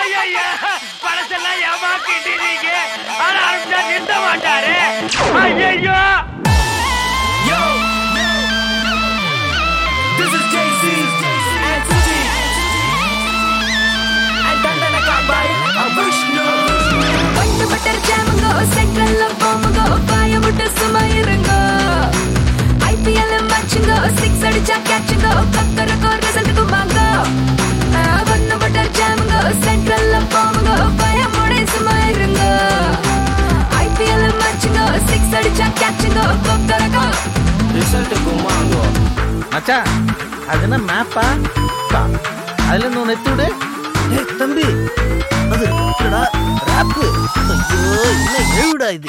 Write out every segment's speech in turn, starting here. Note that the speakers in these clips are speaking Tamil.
பழசெல்லாம் ஏமாக்கிட்டீங்க. ஆனா அனுப்பிச்சா நிறுத்த மாட்டாரு. ஐயோ This is JC and Suji and Dandana Kambai Vishnu. One butter jam go, central of bomb go, fire butter sumairungo. IPL match go, six adicha catch go, kakkar ko result ko mango. One butter jam go, central of bomb go, fire butter sumairungo. IPL match go, six adicha catch go, kakkar ko Result ko mango. மச்சா அது என்ன மேப்பா? அதுல இருந்து ஒன்று எத்துவிடு. தம்பி அது ராப்பு. ஐயோ என்ன எழுடா இது?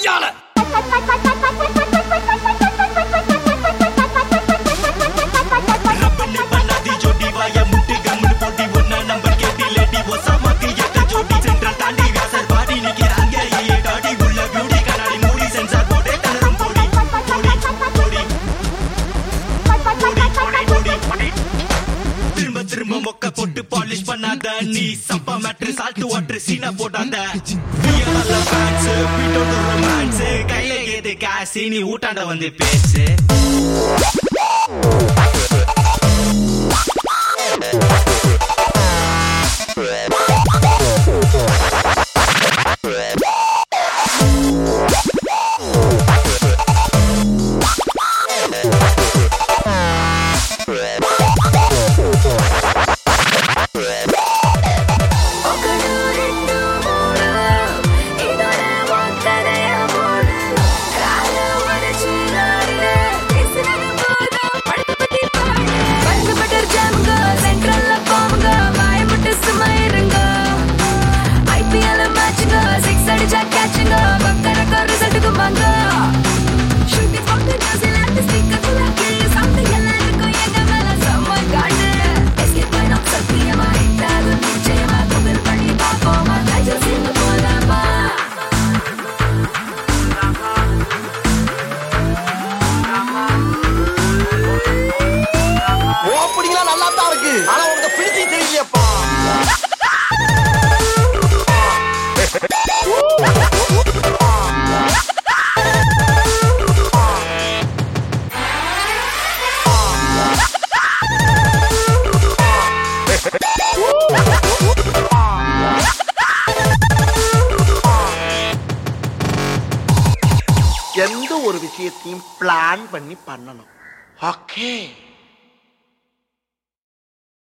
திரும்ப மொக்க போட்டு பாலிஷ் பண்ணாத நீ சப்பா மேட்ரு சால்ட் வாட்டர் சீனா போடாத ரொமான்ஸ் கையில ஏது காசு நீ ஊட்டாண்ட வந்து பேசு எந்த ஒரு விஷயத்தையும் பிளான் பண்ணி பண்ணணும். ஓகே.